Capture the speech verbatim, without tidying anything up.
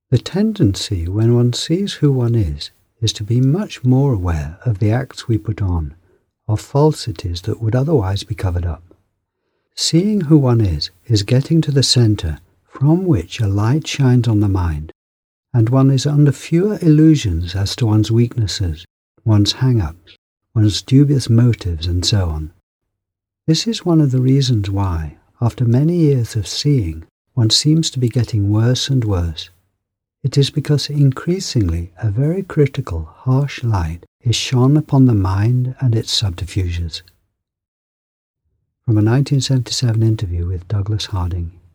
The tendency when one sees who one is, is to be much more aware of the acts we put on, of falsities that would otherwise be covered up. Seeing who one is, is getting to the centre from which a light shines on the mind, and one is under fewer illusions as to one's weaknesses, one's hang-ups, one's dubious motives, and so on. This is one of the reasons why, after many years of seeing, one seems to be getting worse and worse. It is because increasingly a very critical, harsh light is shone upon the mind and its subterfuges. From a nineteen seventy-seven interview with Douglas Harding,